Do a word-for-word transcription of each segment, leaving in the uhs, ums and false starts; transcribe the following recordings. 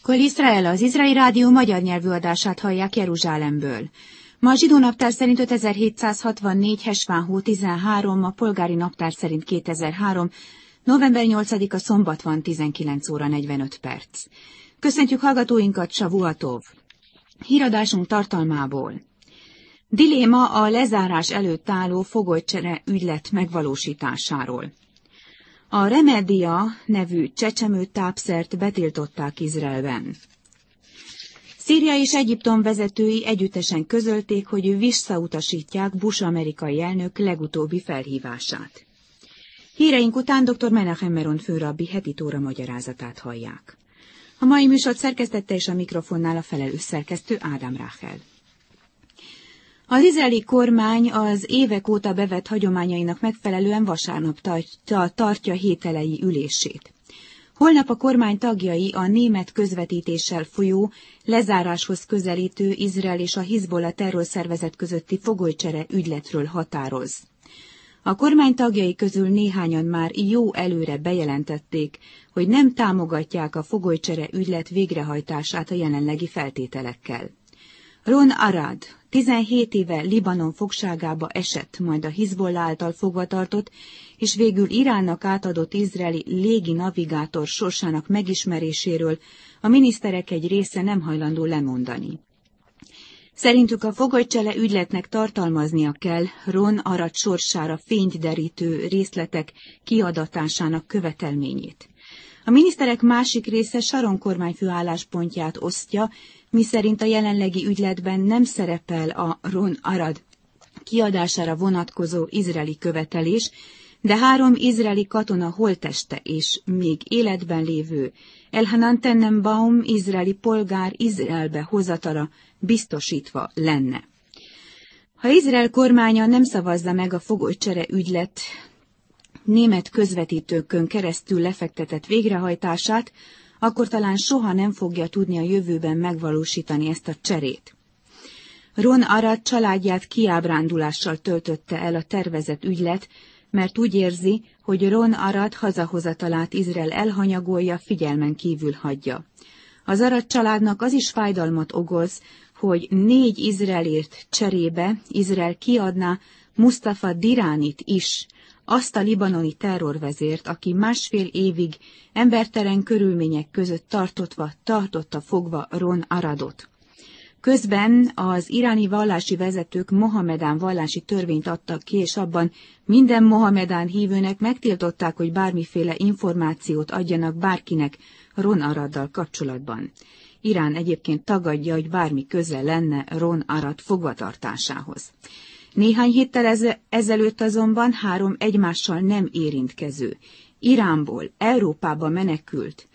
Kol Izrael, az Izraeli Rádió magyar nyelvű adását hallják Jeruzsálemből. Ma a zsidó naptár szerint ötezer-hétszázhatvannégy, Hesván tizenhárom, a polgári naptár szerint kétezer-három, november nyolcadika szombat van, tizenkilenc óra negyvenöt perc. Köszöntjük hallgatóinkat, Savuatov. Híradásunk tartalmából. Diléma a lezárás előtt álló fogolycsere ügylet megvalósításáról. A Remedia nevű csecsemő tápszert betiltották Izraelben. Szíria és Egyiptom vezetői együttesen közölték, hogy visszautasítják Bush amerikai elnök legutóbbi felhívását. Híreink után dr. Menachem Meron főrabbi heti tóra magyarázatát hallják. A mai műsort szerkesztette és a mikrofonnál a felelős szerkesztő Ádám Ráhel. Az izraeli kormány az évek óta bevett hagyományainak megfelelően vasárnap tartja hételei ülését. Holnap a kormány tagjai a német közvetítéssel folyó, lezáráshoz közelítő Izrael és a Hizbollah terrorszervezet közötti fogolycsere ügyletről határoz. A kormány tagjai közül néhányan már jó előre bejelentették, hogy nem támogatják a fogolycsere ügylet végrehajtását a jelenlegi feltételekkel. Ron Arad tizenhét éve Libanon fogságába esett, majd a Hizbollah által fogvatartott, és végül Iránnak átadott izraeli légi navigátor sorsának megismeréséről a miniszterek egy része nem hajlandó lemondani. Szerintük a fogolycsere ügyletnek tartalmaznia kell Ron Arad sorsára fényt derítő részletek kiadatásának követelményét. A miniszterek másik része Sharon kormányfő álláspontját osztja, miszerint a jelenlegi ügyletben nem szerepel a Ron Arad kiadására vonatkozó izraeli követelés, de három izraeli katona holtteste és még életben lévő Elhanan Tenenbaum izraeli polgár Izraelbe hozatala biztosítva lenne. Ha Izrael kormánya nem szavazza meg a fogolycsere ügylet német közvetítőkön keresztül lefektetett végrehajtását, akkor talán soha nem fogja tudni a jövőben megvalósítani ezt a cserét. Ron Arad családját kiábrándulással töltötte el a tervezett ügylet, mert úgy érzi, hogy Ron Arad hazahozatalát Izrael elhanyagolja, figyelmen kívül hagyja. Az Arad családnak az is fájdalmat okoz, hogy négy izraelért cserébe Izrael kiadná Mustafa Diránit is, azt a libanoni terrorvezért, aki másfél évig embertelen körülmények között tartotva, tartotta fogva Ron Aradot. Közben az iráni vallási vezetők mohamedán vallási törvényt adtak ki, és abban minden mohamedán hívőnek megtiltották, hogy bármiféle információt adjanak bárkinek Ron Araddal kapcsolatban. Irán egyébként tagadja, hogy bármi köze lenne Ron Arad fogvatartásához. Néhány héttel ezelőtt azonban három egymással nem érintkező, Iránból Európába menekült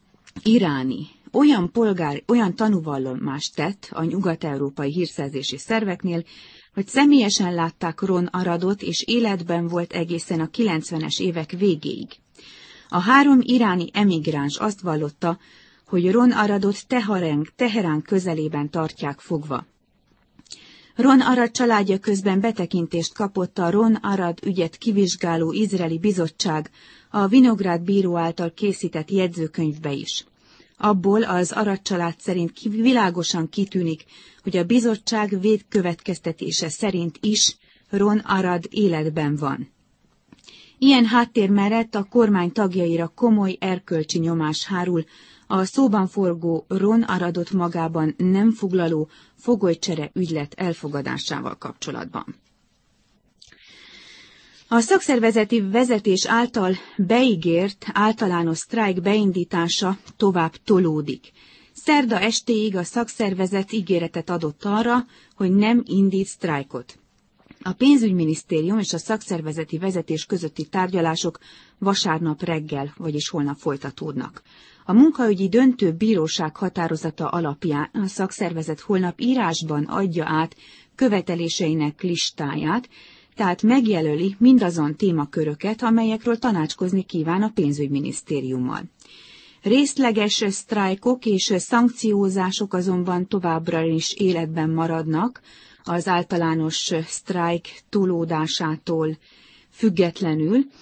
iráni, olyan polgár, olyan tanúvallomást tett a nyugat-európai hírszerzési szerveknél, hogy személyesen látták Ron Aradot, és életben volt egészen a kilencvenes évek végéig. A három iráni emigráns azt vallotta, hogy Ron Aradot Teherán, Teherán közelében tartják fogva. Ron Arad családja közben betekintést kapott a Ron Arad ügyet kivizsgáló izraeli bizottság a Vinográd bíró által készített jegyzőkönyvbe is. Abból az Arad család szerint világosan kitűnik, hogy a bizottság végkövetkeztetése szerint is Ron Arad életben van. Ilyen háttér mellett a kormány tagjaira komoly erkölcsi nyomás hárul a szóban forgó Ron Aradot magában nem foglaló fogolycsere ügylet elfogadásával kapcsolatban. A szakszervezeti vezetés által beígért általános sztrájk beindítása tovább tolódik. Szerda estéig a szakszervezet ígéretet adott arra, hogy nem indít sztrájkot. A pénzügyminisztérium és a szakszervezeti vezetés közötti tárgyalások vasárnap reggel, vagyis holnap folytatódnak. A munkaügyi döntő bíróság határozata alapján a szakszervezet holnap írásban adja át követeléseinek listáját, tehát megjelöli mindazon témaköröket, amelyekről tanácskozni kíván a pénzügyminisztériummal. Részleges sztrájkok és szankciózások azonban továbbra is életben maradnak, az általános sztrájk túlódásától függetlenül.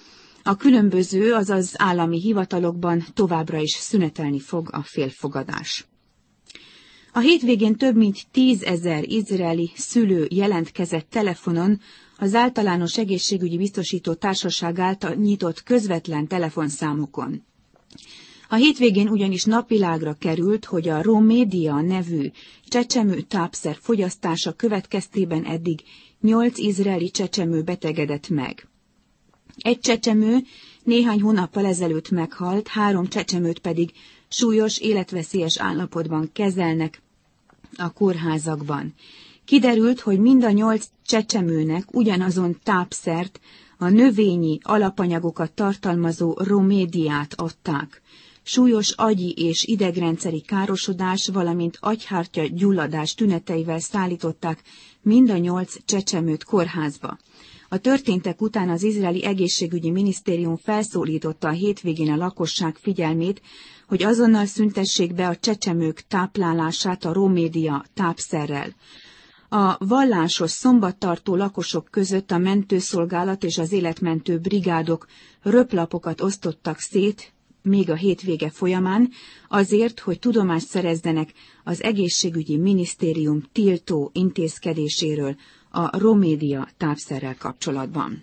A különböző, azaz állami hivatalokban továbbra is szünetelni fog a félfogadás. A hétvégén több mint tízezer izraeli szülő jelentkezett telefonon az Általános Egészségügyi Biztosító Társaság által nyitott közvetlen telefonszámokon. A hétvégén ugyanis napvilágra került, hogy a Romédia nevű csecsemő tápszer fogyasztása következtében eddig nyolc izraeli csecsemő betegedett meg. Egy csecsemő néhány hónappal ezelőtt meghalt, három csecsemőt pedig súlyos, életveszélyes állapotban kezelnek a kórházakban. Kiderült, hogy mind a nyolc csecsemőnek ugyanazon tápszert, a növényi alapanyagokat tartalmazó romédiát adták. Súlyos agyi és idegrendszeri károsodás, valamint agyhártya gyulladás tüneteivel szállították mind a nyolc csecsemőt kórházba. A történtek után az izraeli egészségügyi minisztérium felszólította a hétvégén a lakosság figyelmét, hogy azonnal szüntessék be a csecsemők táplálását a romédia tápszerrel. A vallásos szombattartó lakosok között a mentőszolgálat és az életmentő brigádok röplapokat osztottak szét, még a hétvége folyamán, azért, hogy tudomást szerezzenek az egészségügyi minisztérium tiltó intézkedéséről a romédia tápszerrel kapcsolatban.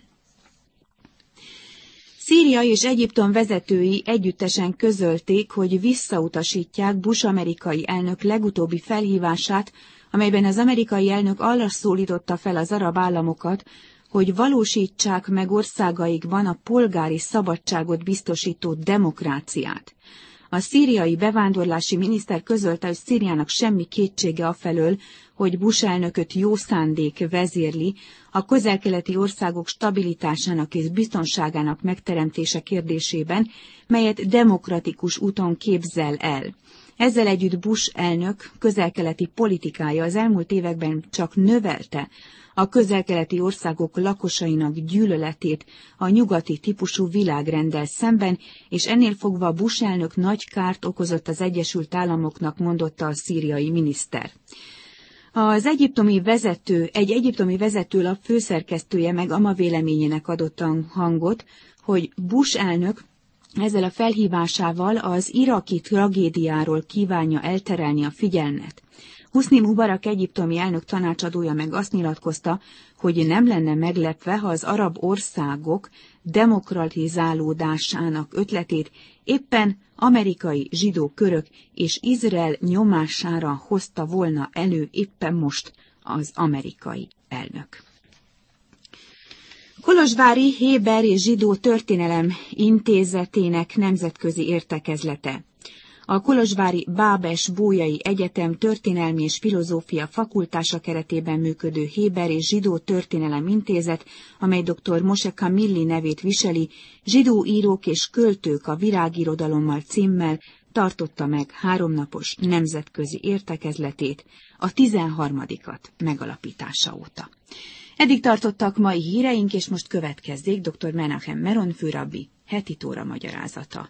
Szíria és Egyiptom vezetői együttesen közölték, hogy visszautasítják Bush amerikai elnök legutóbbi felhívását, amelyben az amerikai elnök arra szólította fel az arab államokat, hogy valósítsák meg országaikban a polgári szabadságot biztosító demokráciát. A szíriai bevándorlási miniszter közölte, hogy Szíriának semmi kétsége afelől, hogy Bush elnököt jó szándék vezérli, a közel-keleti országok stabilitásának és biztonságának megteremtése kérdésében, melyet demokratikus úton képzel el. Ezzel együtt Bush elnök közel-keleti politikája az elmúlt években csak növelte a közel-keleti országok lakosainak gyűlöletét a nyugati típusú világrenddel szemben, és ennél fogva Bush elnök nagy kárt okozott az Egyesült Államoknak, mondotta a szíriai miniszter. Az egyiptomi vezető, egy egyiptomi vezetőlap főszerkesztője meg ama véleményének adott hangot, hogy Bush elnök ezzel a felhívásával az iraki tragédiáról kívánja elterelni a figyelmet. Husni Mubarak egyiptomi elnök tanácsadója meg azt nyilatkozta, hogy nem lenne meglepve, ha az arab országok demokratizálódásának ötletét éppen amerikai zsidó körök és Izrael nyomására hozta volna elő éppen most az amerikai elnök. Kolozsvári Héber és Zsidó Történelem Intézetének nemzetközi értekezlete. A kolozsvári Bábes Bolyai Egyetem Történelmi és Filozófia Fakultása keretében működő Héber és Zsidó Történelem Intézet, amely dr. Moshe Kamilli nevét viseli, zsidó írók és költők a virágirodalommal címmel tartotta meg háromnapos nemzetközi értekezletét, a tizenharmadikat megalapítása óta. Eddig tartottak mai híreink, és most következzék dr. Menachem Meron főrabbi heti tóra magyarázata.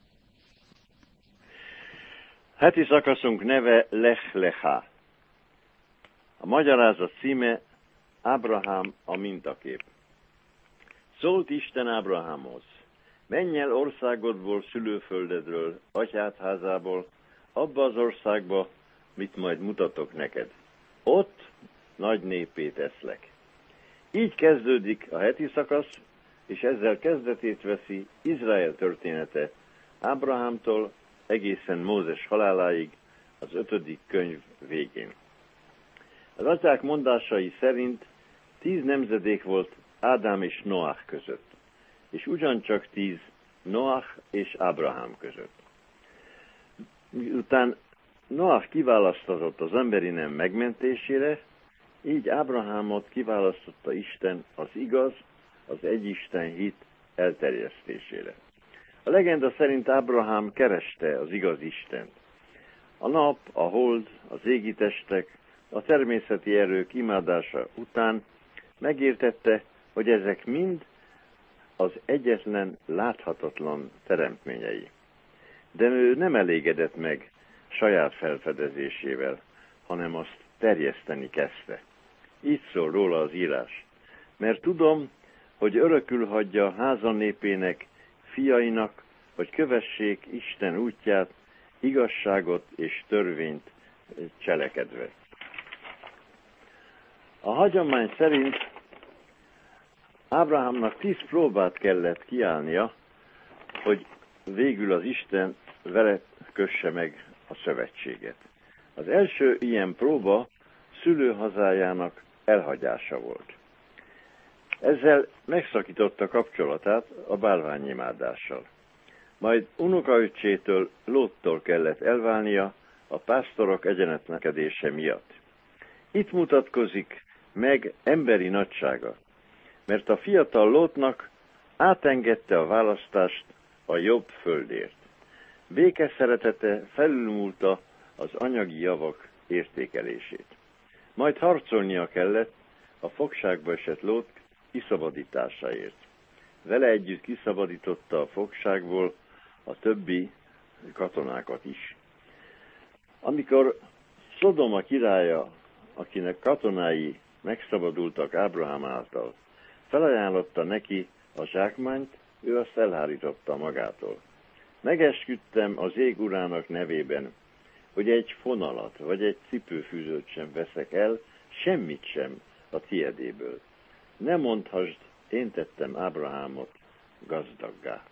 Heti szakaszunk neve Lech Lecha. A magyarázat címe Ábrahám a mintakép. Szólt Isten Ábrahámhoz: menj el országodból, szülőföldedről, atyád házából, abba az országba, mit majd mutatok neked. Ott nagy néppé teszlek. Így kezdődik a heti szakasz, és ezzel kezdetét veszi Izrael története Ábrahámtól egészen Mózes haláláig, az ötödik könyv végén. Az atyák mondásai szerint tíz nemzedék volt Ádám és Noach között, és ugyancsak tíz Noach és Ábrahám között. Miután Noach kiválasztatott az emberi nem megmentésére, így Ábrahámot kiválasztotta Isten az igaz, az egyisten hit elterjesztésére. A legenda szerint Ábrahám kereste az igaz Istent. A nap, a hold, az égi testek, a természeti erők imádása után megértette, hogy ezek mind az egyetlen láthatatlan teremtményei. De ő nem elégedett meg saját felfedezésével, hanem azt terjeszteni kezdte. Így szól róla az írás. Mert tudom, hogy örökül hagyja háza népének, fiainak, hogy kövessék Isten útját, igazságot és törvényt cselekedve. A hagyomány szerint Ábrahámnak tíz próbát kellett kiállnia, hogy végül az Isten vele kösse meg a szövetséget. Az első ilyen próba szülőhazájának elhagyása volt. Ezzel megszakította kapcsolatát a bálványimádással. Majd unokaöccsétől, Lóttól kellett elválnia a pásztorok egyenetlenkedése miatt. Itt mutatkozik meg emberi nagysága, mert a fiatal Lótnak átengedte a választást a jobb földért. Békeszeretete felülmúlta az anyagi javak értékelését. Majd harcolnia kellett a fogságba esett Lót kiszabadításáért. Vele együtt kiszabadította a fogságból a többi katonákat is. Amikor Szodoma királya, akinek katonái megszabadultak Ábrahám által, felajánlotta neki a zsákmányt, ő azt elhárította magától. Megesküdtem az ég urának nevében, hogy egy fonalat vagy egy cipőfűzőt sem veszek el, semmit sem a tiedéből. Ne mondhassd, én tettem Ábrahámot gazdaggá.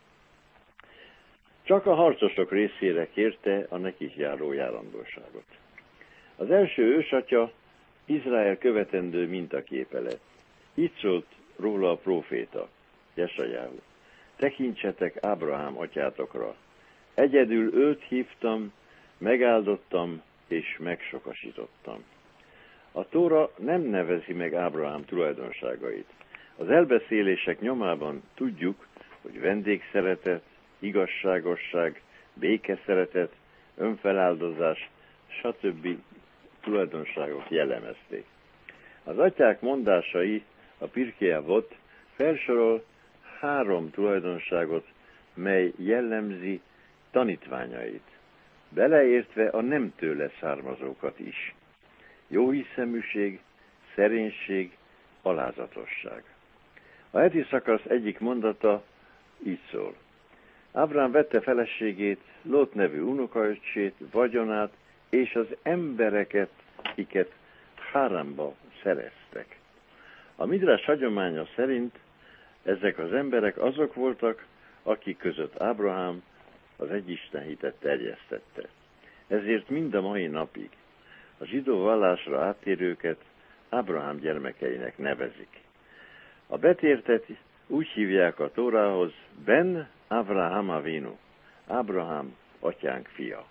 Csak a harcosok részére kérte a neki járó járandóságot. Az első ősatya Izrael követendő mintaképe lett. Így szólt róla a próféta, Jesajáhu. Tekintsetek Ábrahám atyátokra. Egyedül őt hívtam, megáldottam és megsokasítottam. A Tóra nem nevezi meg Ábrahám tulajdonságait. Az elbeszélések nyomában tudjuk, hogy vendégszeretet, igazságosság, békeszeretet, önfeláldozás, stb. Tulajdonságok jellemezték. Az atyák mondásai, a Pirkei Avot felsorol három tulajdonságot, mely jellemzi tanítványait, beleértve a nem tőle származókat is. Jóhiszeműség, szerénység, alázatosság. A heti szakasz egyik mondata így szól. Ábrahám vette feleségét, Lót nevű unokaöccsét, vagyonát és az embereket, akiket Háránba szereztek. A Midrás hagyománya szerint ezek az emberek azok voltak, akik között Ábrahám az egyisten hitet terjesztette. Ezért mind a mai napig a zsidó vallásra áttérőket Ábrahám gyermekeinek nevezik. A betértet úgy hívják a Tórához, Ben Avraham Avinu, Ábrahám atyánk fia.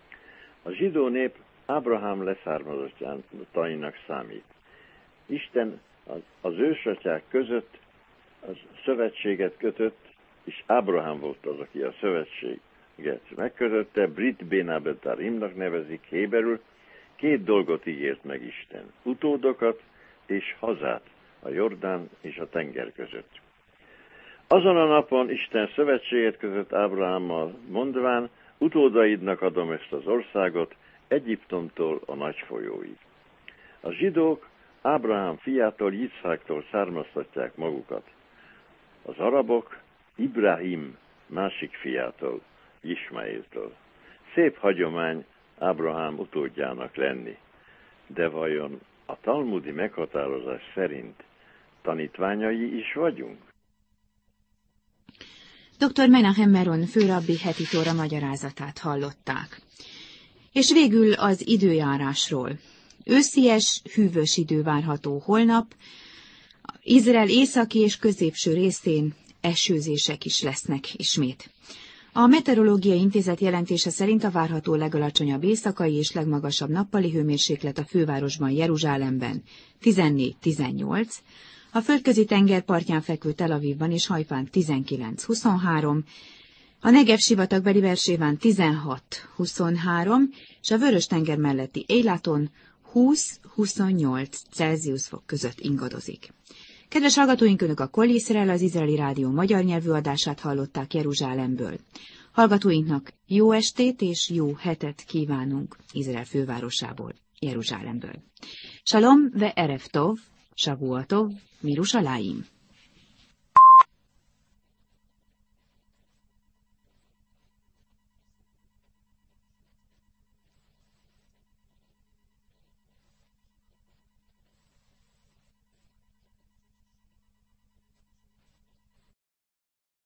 A zsidó nép Ábrahám leszármazottjainak számít. Isten az ősatyák között az szövetséget kötött, és Ábrahám volt az, aki a szövetséget megkötötte, Brit Bén Abetarimnak nevezik héberül. Két dolgot ígért meg Isten, utódokat és hazát a Jordán és a tenger között. Azon a napon Isten szövetséget között Ábrahámmal, mondván, utódaidnak adom ezt az országot, Egyiptomtól a nagy folyóig. A zsidók Ábrahám fiától, Yitzháktól származtatják magukat. Az arabok Ibrahim másik fiától, Ismaéltől. Szép hagyomány Ábrahám utódjának lenni. De vajon a talmudi meghatározás szerint tanítványai is vagyunk? doktor Menachem Meron főrabbi heti tóra magyarázatát hallották. És végül az időjárásról. Őszies, hűvös idő várható holnap, Izrael északi és középső részén esőzések is lesznek ismét. A Meteorológiai Intézet jelentése szerint a várható legalacsonyabb éjszakai és legmagasabb nappali hőmérséklet a fővárosban, Jeruzsálemben tizennégy-tizennyolc, a földközi tenger partján fekvő Tel Avivban és Hajfán tizenkilenc-huszonhárom, a Negev sivatagbeli Beerséván tizenhat-huszonhárom, és a Vörös-tenger melletti Élaton húsz-huszonnyolc Celsius fok között ingadozik. Kedves hallgatóink, Önök a Kol Iszrael, az Izraeli Rádió magyar nyelvű adását hallották Jeruzsálemből. Hallgatóinknak jó estét és jó hetet kívánunk Izrael fővárosából, Jeruzsálemből. Shalom ve erev tov, Shavuot tov, Mirushalayim.